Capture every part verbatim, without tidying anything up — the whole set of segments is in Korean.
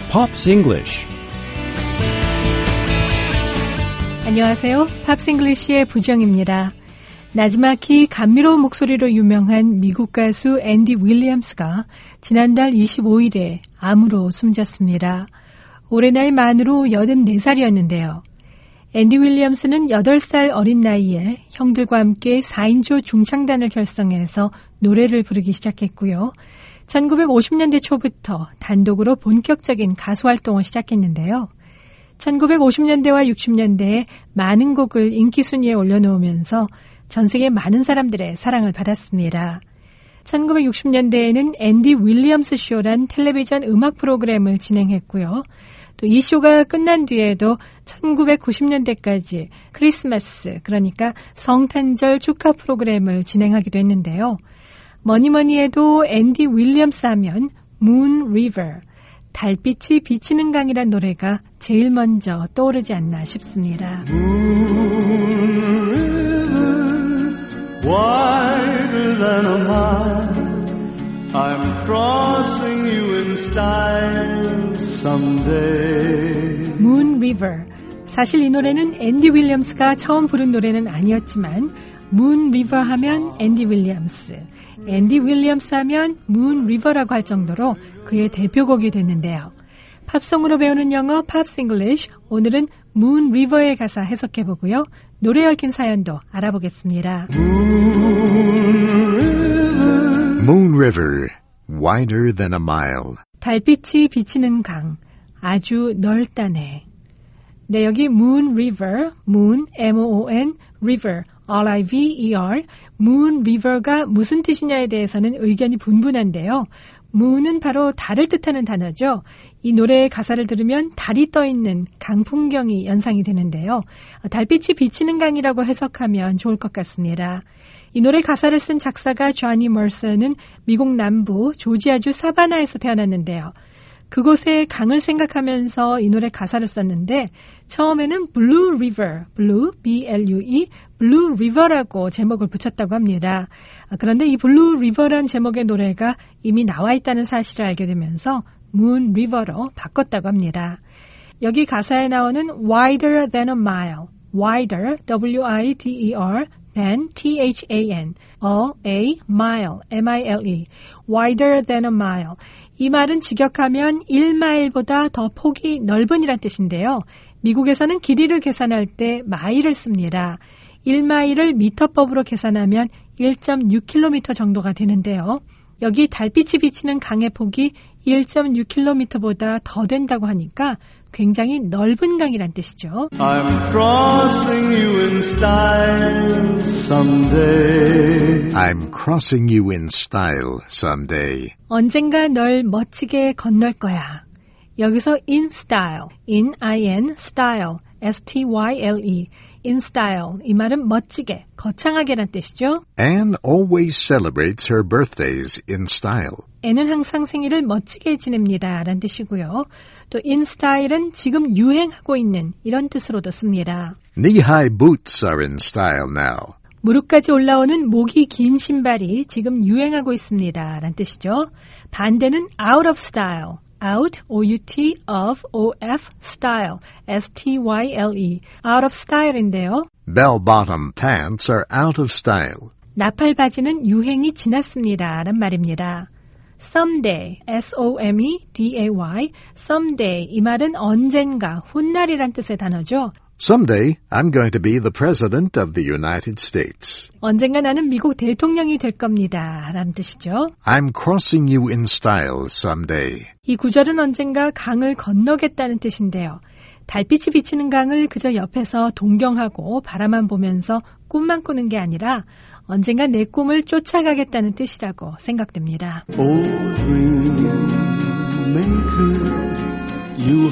Pops English. 안녕하세요. 팝스 잉글리시의 부정입니다. 나지막히 감미로운 목소리로 유명한 미국 가수 앤디 윌리엄스가 지난달 이십오일에 암으로 숨졌습니다. 올해 나이 만으로 여든네 살이었는데요. 앤디 윌리엄스는 여덟 살 어린 나이에 형들과 함께 사인조 중창단을 결성해서 노래를 부르기 시작했고요. 천구백오십년대 초부터 단독으로 본격적인 가수 활동을 시작했는데요. 천구백오십년대와 육십년대에 많은 곡을 인기 순위에 올려놓으면서 전 세계 많은 사람들의 사랑을 받았습니다. 천구백육십년대에는 앤디 윌리엄스 쇼란 텔레비전 음악 프로그램을 진행했고요. 또 이 쇼가 끝난 뒤에도 천구백구십년대까지 크리스마스, 그러니까 성탄절 축하 프로그램을 진행하기도 했는데요. 뭐니뭐니 해도 앤디 윌리엄스 하면 Moon River, 달빛이 비치는 강이란 노래가 제일 먼저 떠오르지 않나 싶습니다. Moon River, wider than a mile, I'm crossing you in style someday. Moon River. 사실 이 노래는 앤디 윌리엄스가 처음 부른 노래는 아니었지만 Moon River 하면 앤디 윌리엄스, 앤디 윌리엄스 하면 Moon River라고 할 정도로 그의 대표곡이 됐는데요. 팝송으로 배우는 영어 팝스 잉글리쉬, 오늘은 Moon River의 가사 해석해보고요. 노래 얽힌 사연도 알아보겠습니다. Moon River, wider than a mile. 달빛이 비치는 강, 아주 넓다네. 네, 여기 Moon River, Moon, 엠 오 오 엔, River, 알 아이 브이 이 알, Moon River가 무슨 뜻이냐에 대해서는 의견이 분분한데요. Moon은 바로 달을 뜻하는 단어죠. 이 노래의 가사를 들으면 달이 떠있는 강 풍경이 연상이 되는데요. 달빛이 비치는 강이라고 해석하면 좋을 것 같습니다. 이 노래 가사를 쓴 작사가 조니 머서는 미국 남부 조지아주 사바나에서 태어났는데요. 그곳의 강을 생각하면서 이 노래 가사를 썼는데 처음에는 Blue River, Blue, 비 엘 유 이, Blue River라고 제목을 붙였다고 합니다. 그런데 이 Blue River란 제목의 노래가 이미 나와 있다는 사실을 알게 되면서 Moon River로 바꿨다고 합니다. 여기 가사에 나오는 wider than a mile, wider, 더블유 아이 디 이 알, than, 티 에이치 에이 엔, a, a, mile, 엠 아이 엘 이, wider than a mile. 이 말은 직역하면 일 마일보다 더 폭이 넓은이란 뜻인데요. 미국에서는 길이를 계산할 때 마일을 씁니다. 일 마일을 미터법으로 계산하면 일 점 육 킬로미터 정도가 되는데요. 여기 달빛이 비치는 강의 폭이 일 점 육 킬로미터보다 더 된다고 하니까 굉장히 넓은 강이란 뜻이죠. I'm crossing you in style someday. I'm crossing you in style someday. 언젠가 널 멋지게 건널 거야. 여기서 in style, in, in, style, 에스 티 와이 엘 이, in style. 이 말은 멋지게, 거창하게란 뜻이죠. Anne always celebrates her birthdays in style. 애는 항상 생일을 멋지게 지냅니다 라는 뜻이고요. 또 in style은 지금 유행하고 있는 이런 뜻으로도 씁니다. Knee-high boots are in style now. 무릎까지 올라오는 목이 긴 신발이 지금 유행하고 있습니다 라는 뜻이죠. 반대는 out of style, out, O-U-T, of, O-F, style, 에스 티 와이 엘 이, out of style인데요. Bell-bottom pants are out of style. 나팔 바지는 유행이 지났습니다 라는 말입니다. someday, 에스 오 엠 이 디 에이 와이, someday, 이 말은 언젠가, 훗날이란 뜻의 단어죠. Someday, I'm going to be the president of the United States. 언젠가 나는 미국 대통령이 될 겁니다 라는 뜻이죠. I'm crossing you in style someday. 이 구절은 언젠가 강을 건너겠다는 뜻인데요. 달빛이 비치는 강을 그저 옆에서 동경하고 바라만 보면서 꿈만 꾸는 게 아니라 언젠가 내 꿈을 쫓아가겠다는 뜻이라고 생각됩니다. Oh, dream maker, you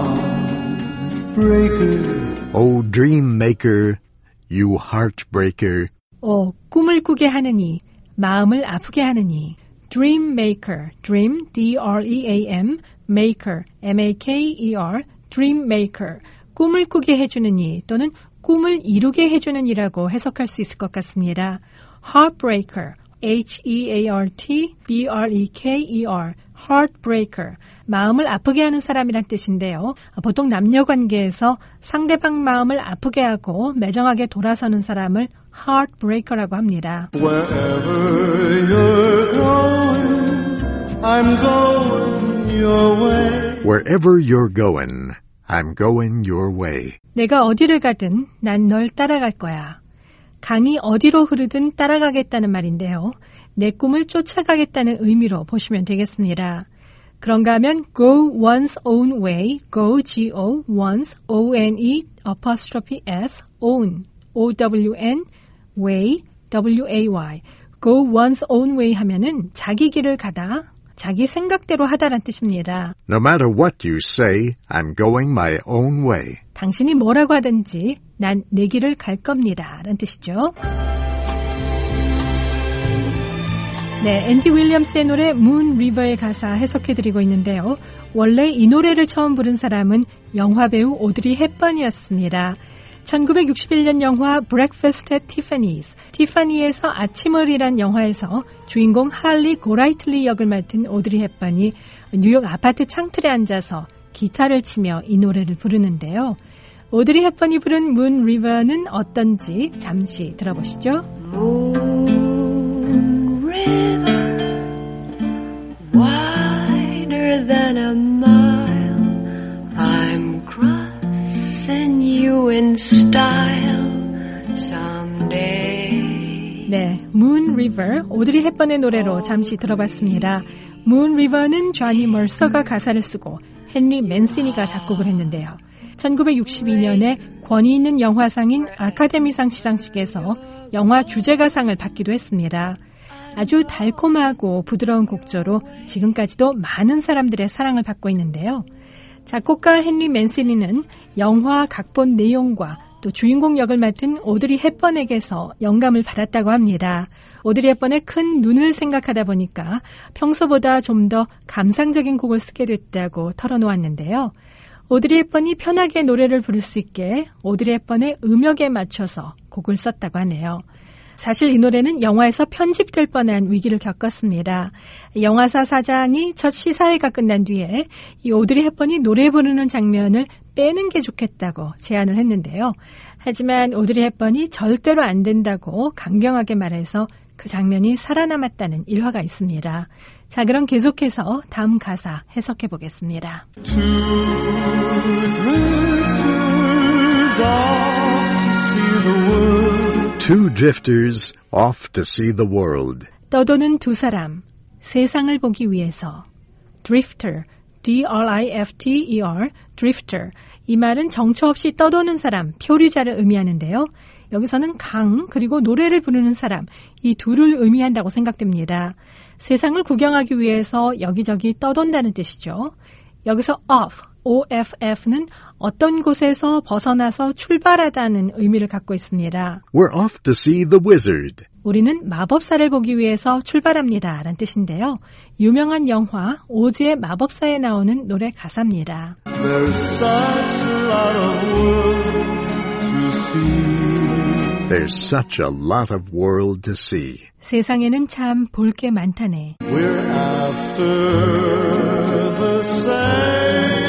heartbreaker. Oh, dream maker, you heartbreaker. 오, 꿈을 꾸게 하느니, 마음을 아프게 하느니. Dream maker, dream, 디 알 이 에이 엠, maker, 엠 에이 케이 이 알, dream maker, 꿈을 꾸게 해주는 이 또는 꿈을 이루게 해주는 이라고 해석할 수 있을 것 같습니다. Heartbreaker, H-E-A-R-T-B-R-E-K-E-R, heartbreaker, 마음을 아프게 하는 사람이란 뜻인데요. 보통 남녀관계에서 상대방 마음을 아프게 하고 매정하게 돌아서는 사람을 heartbreaker라고 합니다. Wherever you're going, I'm going your way. Wherever you're going, I'm going your way. 내가 어디를 가든 난 널 따라갈 거야. 강이 어디로 흐르든 따라가겠다는 말인데요. 내 꿈을 쫓아가겠다는 의미로 보시면 되겠습니다. 그런가 하면 go one's own way, go, G-O, one's, O-N-E, apostrophe S, own, O-W-N, way, W-A-Y. go one's own way 하면은 자기 길을 가다, 자기 생각대로 하다란 뜻입니다. No matter what you say, I'm going my own way. 당신이 뭐라고 하든지 난 내 길을 갈 겁니다. 라는 뜻이죠. 네, 앤디 윌리엄스의 노래 Moon River의 가사 해석해드리고 있는데요. 원래 이 노래를 처음 부른 사람은 영화배우 오드리 헵번이었습니다. 천구백육십일 년 영화 Breakfast at Tiffany's, 티파니에서 아침을이란 영화에서 주인공 할리 고라이틀리 역을 맡은 오드리 헵번이 뉴욕 아파트 창틀에 앉아서 기타를 치며 이 노래를 부르는데요. 오드리 헵번이 부른 Moon River는 어떤지 잠시 들어보시죠. Moon River, wider than a mile, I'm crossing you in style someday. 네, Moon River, 오드리 헵번의 노래로 잠시 들어봤습니다. Moon River는 쟈니 멀서가 가사를 쓰고 헨리 맨시니가 작곡을 했는데요. 천구백육십이 년에 권위 있는 영화상인 아카데미상 시상식에서 영화 주제가상을 받기도 했습니다. 아주 달콤하고 부드러운 곡조로 지금까지도 많은 사람들의 사랑을 받고 있는데요. 작곡가 헨리 맨시니는 영화 각본 내용과 또 주인공 역을 맡은 오드리 헵번에게서 영감을 받았다고 합니다. 오드리 헵번의 큰 눈을 생각하다 보니까 평소보다 좀 더 감상적인 곡을 쓰게 됐다고 털어놓았는데요. 오드리 헵번이 편하게 노래를 부를 수 있게 오드리 헵번의 음역에 맞춰서 곡을 썼다고 하네요. 사실 이 노래는 영화에서 편집될 뻔한 위기를 겪었습니다. 영화사 사장이 첫 시사회가 끝난 뒤에 이 오드리 헵번이 노래 부르는 장면을 빼는 게 좋겠다고 제안을 했는데요. 하지만 오드리 헵번이 절대로 안 된다고 강경하게 말해서 그 장면이 살아남았다는 일화가 있습니다. 자, 그럼 계속해서 다음 가사 해석해 보겠습니다. Two drifters off to see the world. Two drifters off to see the world. 떠도는 두 사람, 세상을 보기 위해서. drifter, D-R-I-F-T-E-R, drifter. 이 말은 정처 없이 떠도는 사람, 표류자를 의미하는데요. 여기서는 강, 그리고 노래를 부르는 사람, 이 둘을 의미한다고 생각됩니다. 세상을 구경하기 위해서 여기저기 떠돈다는 뜻이죠. 여기서 off, O-F-F는 어떤 곳에서 벗어나서 출발하다는 의미를 갖고 있습니다. We're off to see the wizard. 우리는 마법사를 보기 위해서 출발합니다. 라는 뜻인데요. 유명한 영화 오즈의 마법사에 나오는 노래 가사입니다. There's such a lot of world to see. There's such a lot of world to see. 세상에는 참 볼 게 많다네. We're after the same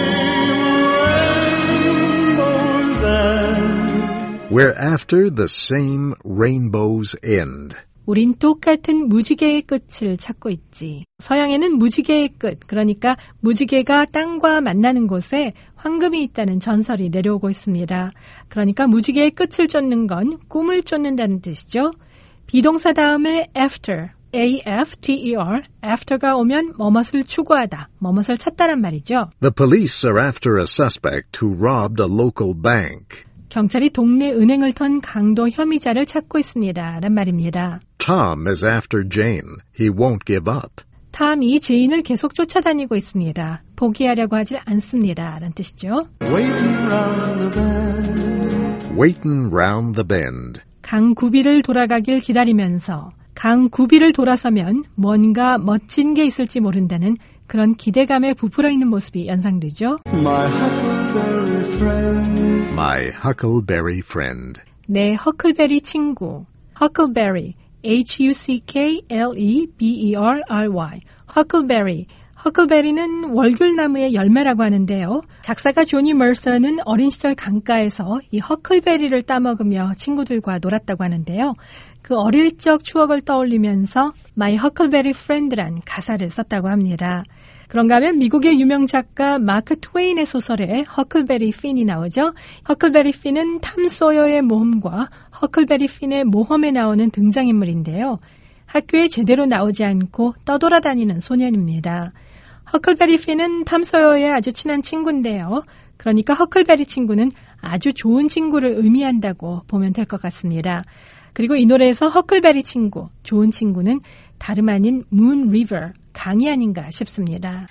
rainbow's end. We're after the same rainbow's end. 우린 똑같은 무지개의 끝을 찾고 있지. 서양에는 무지개의 끝, 그러니까 무지개가 땅과 만나는 곳에 황금이 있다는 전설이 내려오고 있습니다. 그러니까 무지개의 끝을 쫓는 건 꿈을 쫓는다는 뜻이죠. 비동사 다음에 after, A-F-T-E-R, after가 오면 뭐뭇을 추구하다, 뭐뭇을 찾다란 말이죠. The police are after a suspect who robbed a local bank. 경찰이 동네 은행을 턴 강도 혐의자를 찾고 있습니다. 란 말입니다. Tom is after Jane. He won't give up. 탐이 제인을 계속 쫓아다니고 있습니다. 포기하려고 하지 않습니다. 라는 뜻이죠. Waiting round the bend. Waiting round the bend. 강 구비를 돌아가길 기다리면서 강 구비를 돌아서면 뭔가 멋진 게 있을지 모른다는 그런 기대감에 부풀어 있는 모습이 연상되죠. My huckleberry friend. My huckleberry friend. 내 허클베리 친구. 허클베리, 에이치 유 씨 케이 엘 이 비 이 알 알 와이. 허클베리. 허클베리는 월귤나무의 열매라고 하는데요. 작사가 조니 머서는 어린 시절 강가에서 이 허클베리를 따먹으며 친구들과 놀았다고 하는데요. 그 어릴 적 추억을 떠올리면서 My Huckleberry Friend란 가사를 썼다고 합니다. 그런가 하면 미국의 유명 작가 마크 트웨인의 소설에 허클베리 핀이 나오죠. 허클베리 핀은 탐 소여의 모험과 허클베리 핀의 모험에 나오는 등장인물인데요. 학교에 제대로 나오지 않고 떠돌아다니는 소년입니다. 허클베리 핀은 탐 소여의 아주 친한 친구인데요. 그러니까 허클베리 친구는 아주 좋은 친구를 의미한다고 보면 될 것 같습니다. 그리고 이 노래에서 허클베리 친구, 좋은 친구는 다름 아닌 문 리버, 강이 아닌가 싶습니다.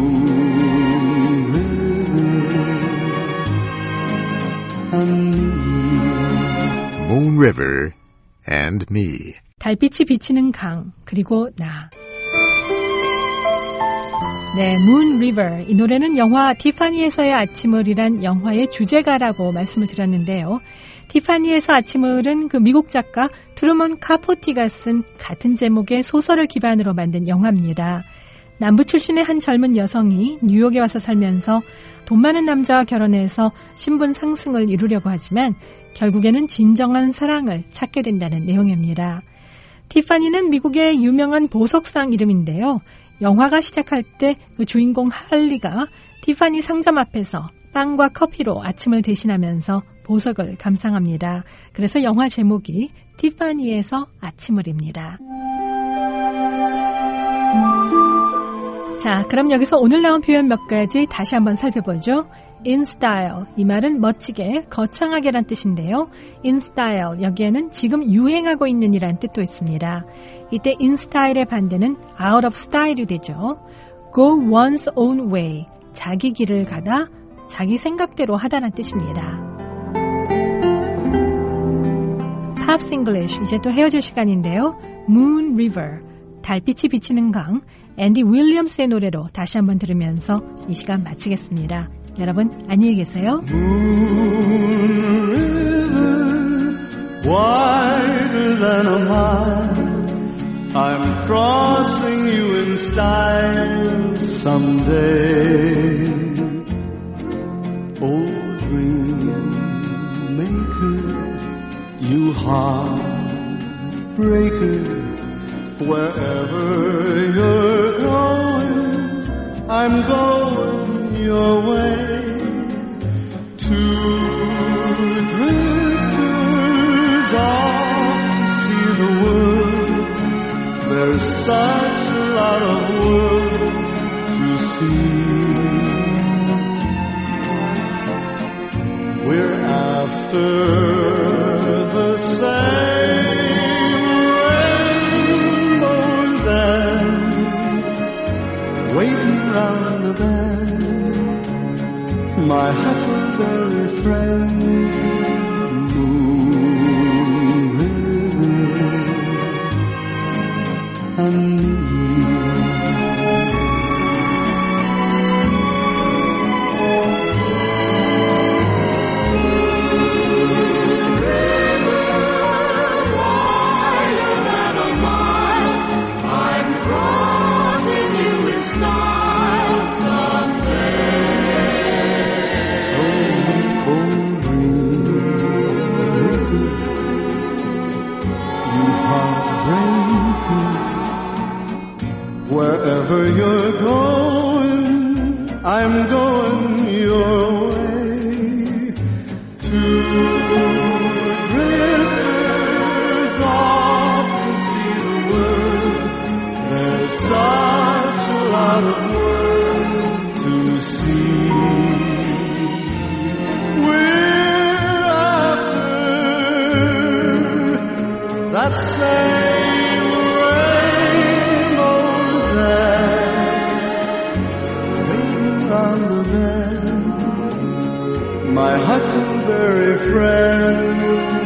Moon River and me. 달빛이 비치는 강, 그리고 나. 네, Moon River. 이 노래는 영화 티파니에서의 아침을이란 영화의 주제가라고 말씀을 드렸는데요. 티파니에서 아침을은 그 미국 작가 트루먼 카포티가 쓴 같은 제목의 소설을 기반으로 만든 영화입니다. 남부 출신의 한 젊은 여성이 뉴욕에 와서 살면서 돈 많은 남자와 결혼해서 신분 상승을 이루려고 하지만 결국에는 진정한 사랑을 찾게 된다는 내용입니다. 티파니는 미국의 유명한 보석상 이름인데요. 영화가 시작할 때 그 주인공 할리가 티파니 상점 앞에서 빵과 커피로 아침을 대신하면서 보석을 감상합니다. 그래서 영화 제목이 티파니에서 아침을입니다. 자, 그럼 여기서 오늘 나온 표현 몇 가지 다시 한번 살펴보죠. In style, 이 말은 멋지게, 거창하게란 뜻인데요. In style, 여기에는 지금 유행하고 있는 이란 뜻도 있습니다. 이때 in style의 반대는 out of style이 되죠. Go one's own way, 자기 길을 가다, 자기 생각대로 하다란 뜻입니다. Pops English, 이제 또 헤어질 시간인데요. Moon River, 달빛이 비치는 강, 앤디 윌리엄스의 노래로 다시 한번 들으면서 이 시간 마치겠습니다. 여러분 안녕히 계세요. Moon River, wider than a mile, I'm crossing you in style someday. Oh, dream maker, you heartbreaker, wherever you're going, I'm going your way. Two drifters off to see the world. There's such a lot of world to see. We're after the same rainbows and waiting round the bend. My huckleberry friend, Moon River and me. Wherever you're going, I'm going your way. Two drifters off to see the world. There's such a lot of world to see. We're after that same on the bend, my huckleberry friend.